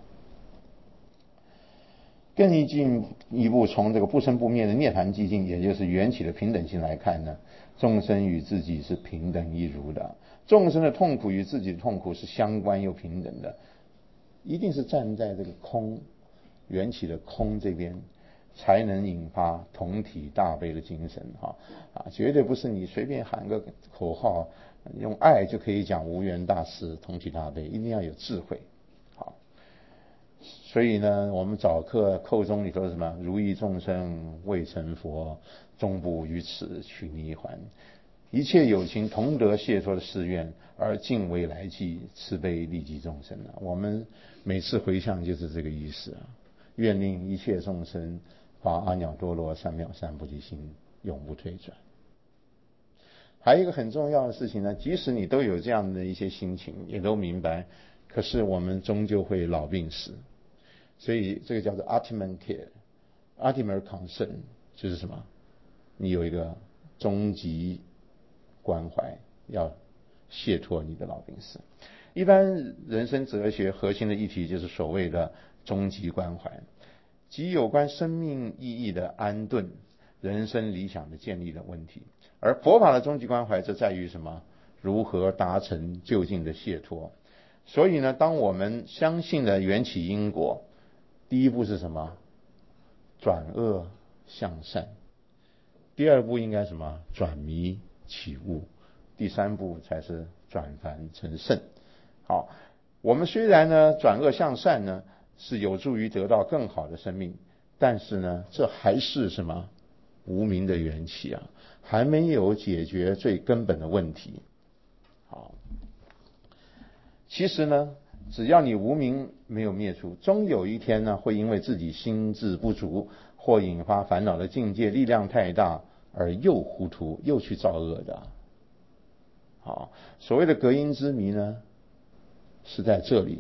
更一进一步，从这个不生不灭的涅槃寂静，也就是缘起的平等性来看呢，众生与自己是平等一如的，众生的痛苦与自己的痛苦是相关又平等的，一定是站在这个空缘起的空这边，才能引发同体大悲的精神哈啊，绝对不是你随便喊个口号，用爱就可以讲无缘大慈、同体大悲，一定要有智慧。所以呢，我们早课扣中里头是什么？如意众生未成佛，终不于此取泥环。一切有情同得解脱的誓愿，而尽未来际，慈悲利济众生啊。我们每次回向就是这个意思啊。愿令一切众生发阿耨多罗三藐三菩提心，永不退转。还有一个很重要的事情呢，即使你都有这样的一些心情，也都明白，可是我们终究会老病死。所以这个叫做 ultimate care ultimate concern 就是什么？你有一个终极关怀，要解脱你的老病死。一般人生哲学核心的议题就是所谓的终极关怀，即有关生命意义的安顿、人生理想的建立的问题。而佛法的终极关怀则在于什么？如何达成究竟的解脱。所以呢，当我们相信了缘起因果，第一步是什么？转恶向善。第二步应该什么？转迷起悟。第三步才是转凡成圣。好，我们虽然呢转恶向善呢是有助于得到更好的生命，但是呢这还是什么？无明的缘起啊，还没有解决最根本的问题。好，其实呢只要你无明没有灭除，终有一天呢会因为自己心智不足或引发烦恼的境界力量太大而又糊涂又去造恶的。好，所谓的隔阴之谜呢是在这里。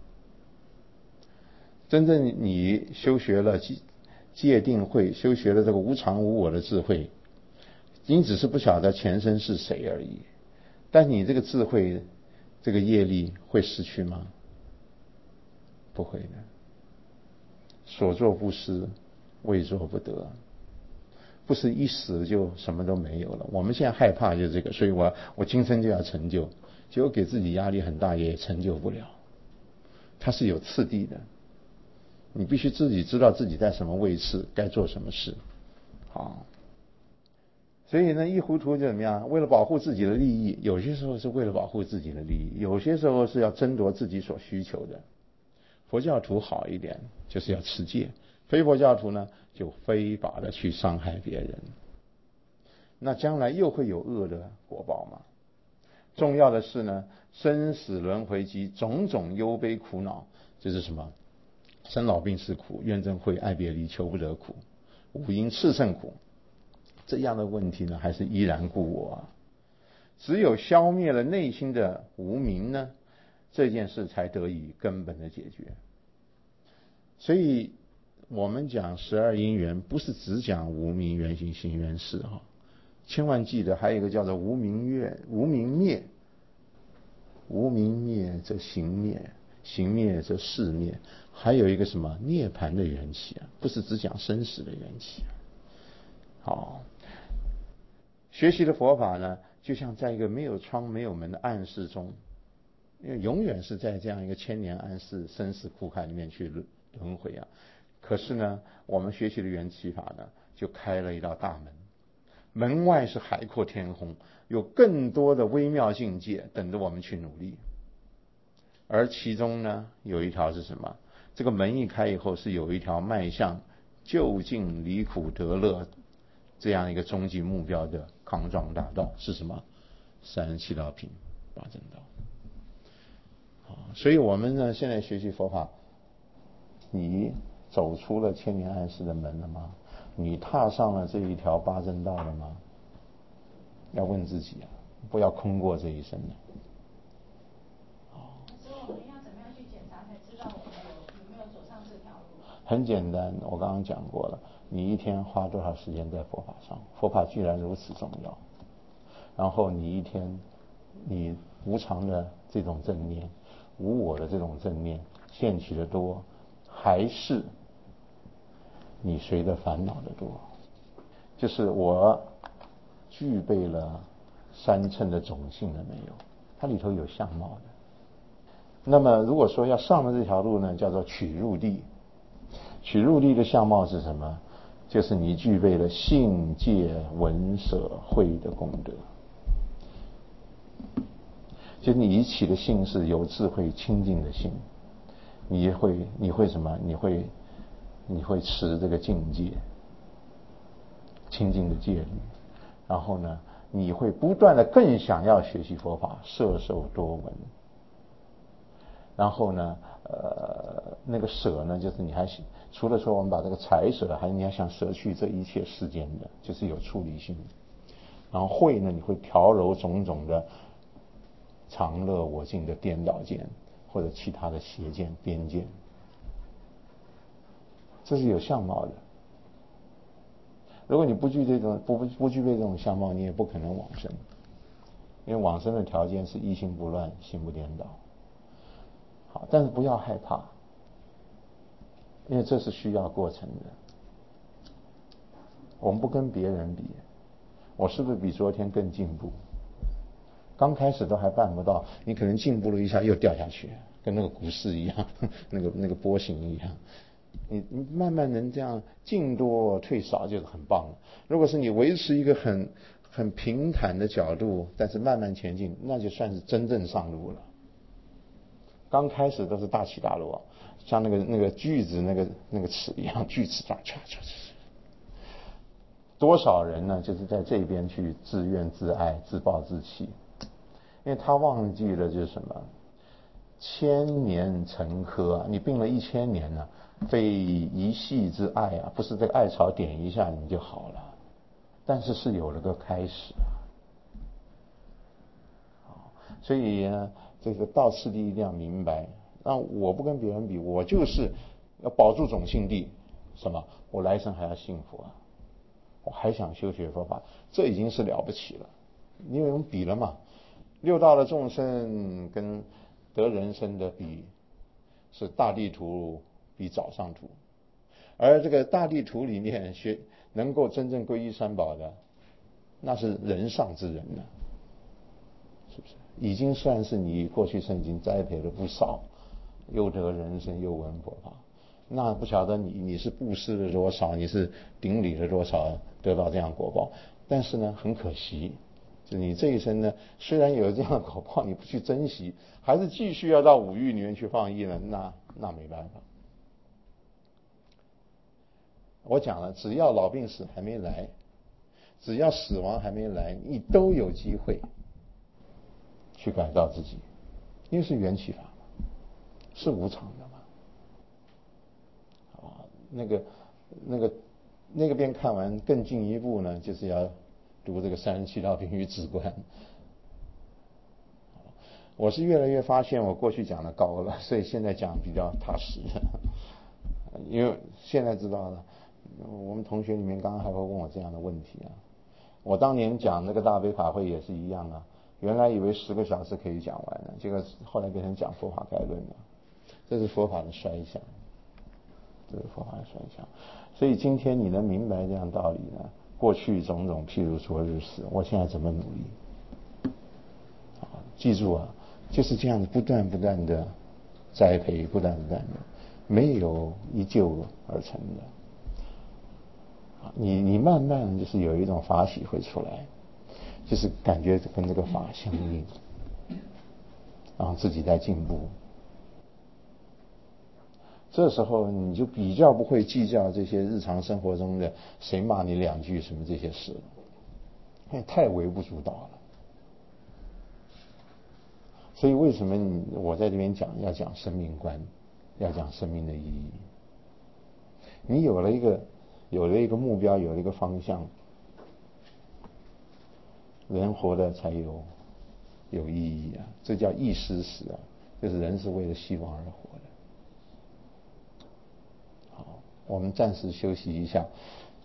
真正你修学了戒定慧，修学了这个无常无我的智慧，你只是不晓得前生是谁而已，但你这个智慧这个业力会失去吗？不会的。所作不失，未作不得，不是一死就什么都没有了。我们现在害怕就是这个，所以我我今生就要成就，结果给自己压力很大，也成就不了。它是有次第的，你必须自己知道自己在什么位置，该做什么事。好，所以呢，一糊涂就怎么样？为了保护自己的利益，有些时候是为了保护自己的利益，有些时候是要争夺自己所需求的。佛教徒好一点，就是要持戒；非佛教徒呢，就非法的去伤害别人。那将来又会有恶的果报吗？重要的是呢，生死轮回及种种忧悲苦恼，这是什么？生老病死苦，怨憎会爱别离求不得苦，五阴炽盛苦，这样的问题呢，还是依然故我啊。只有消灭了内心的无明呢，这件事才得以根本的解决。所以我们讲十二因缘，不是只讲无明缘行行缘事哈，千万记得还有一个叫做无明灭，无明灭，无明灭则行灭，行灭则事灭，还有一个什么涅槃的缘起啊，不是只讲生死的缘起啊。好，学习的佛法呢，就像在一个没有窗没有门的暗室中，因为永远是在这样一个千年暗室生死苦海里面去轮回啊。可是呢，我们学习的缘起法呢，就开了一道大门，门外是海阔天空，有更多的微妙境界等着我们去努力。而其中呢，有一条是什么？这个门一开以后，是有一条迈向就近离苦得乐这样一个终极目标的康庄大道是什么？三十七道品八正道。所以我们呢，现在学习佛法，你走出了千年暗示的门了吗？你踏上了这一条八正道了吗？要问自己啊，不要空过这一生了。 所以我们要怎么样去检查才知道我们有有没有走上这条路？ 很简单，我刚刚讲过了，你一天花多少时间在佛法上？佛法居然如此重要。然后你一天，你无常的这种正念，无我的这种正念现起的多，还是你随着烦恼的多？就是我具备了三乘的种性了没有？它里头有相貌的。那么如果说要上的这条路呢，叫做取入地。取入地的相貌是什么？就是你具备了信戒闻舍慧的功德。就是你一起的心是有智慧清净的心，你会你会什么？你会你会持这个境界，清净的戒律。然后呢，你会不断的更想要学习佛法，摄受多闻。然后呢，呃，那个舍呢，就是你还除了说我们把这个财舍，还你还想舍去这一切世间的，就是有出离心。然后慧呢，你会调柔种种的常乐我净的颠倒见，或者其他的邪见边见，这是有相貌的。如果你不具备这种不不具备这种相貌，你也不可能往生，因为往生的条件是一心不乱，心不颠倒。好，但是不要害怕，因为这是需要过程的。我们不跟别人比，我是不是比昨天更进步？刚开始都还办不到，你可能进步了一下又掉下去，跟那个股市一样，那个那个波形一样。你你慢慢能这样进多退少就是很棒了。如果是你维持一个很很平坦的角度，但是慢慢前进，那就算是真正上路了。刚开始都是大起大落，像那个那个锯子那个那个齿一样，锯齿抓抓抓。多少人呢？就是在这边去自怨自艾、自暴自弃，因为他忘记了就是什么，千年成疴啊！你病了一千年呢、啊，非一夕之艾啊，不是这个艾草点一下你就好了，但是是有了个开始啊。所以呢，这个道次第一定要明白。那我不跟别人比，我就是要保住种性地。什么？我来生还要信佛啊！我还想修学佛法，这已经是了不起了。因为我们比了嘛，六道的众生跟得人生的比，是大地图比早上图，而这个大地图里面学能够真正皈依三宝的，那是人上之人了，是不是？已经算是你过去生已经栽培了不少，又得人生又闻佛法。那不晓得你你是布施了多少，你是顶礼了多少，得到这样果报。但是呢，很可惜，就你这一生呢，虽然有这样的果报，你不去珍惜，还是继续要到五欲里面去放逸了，那那没办法。我讲了，只要老病死还没来，只要死亡还没来，你都有机会去改造自己，因为是缘起法嘛，是无常的嘛。那个、那个、那个边看完，更进一步呢，就是要读这个三十七道品与止观。我是越来越发现，我过去讲的高了，所以现在讲比较踏实。因为现在知道了，我们同学里面刚刚还会问我这样的问题啊。我当年讲那个大悲法会也是一样啊，原来以为十个小时可以讲完了，结果后来变成讲佛法概论了。这是佛法的衰相。这个佛法的衰相，所以今天你能明白这样道理呢？过去种种譬如昨日死，我现在怎么努力？啊，记住啊，就是这样子不断不断的栽培，不断不断的，没有一就而成的。你你慢慢就是有一种法喜会出来，就是感觉跟这个法相应，然后自己在进步。 这时候你就比较不会计较这些日常生活中的谁骂你两句什么这些事了，因为太微不足道了。所以为什么你我在这边讲要讲生命观，要讲生命的意义？你有了一个有了一个目标，有了一个方向，人活得才有有意义啊！这叫意思死啊，就是人是为了希望而活的。好，我们暂时休息一下，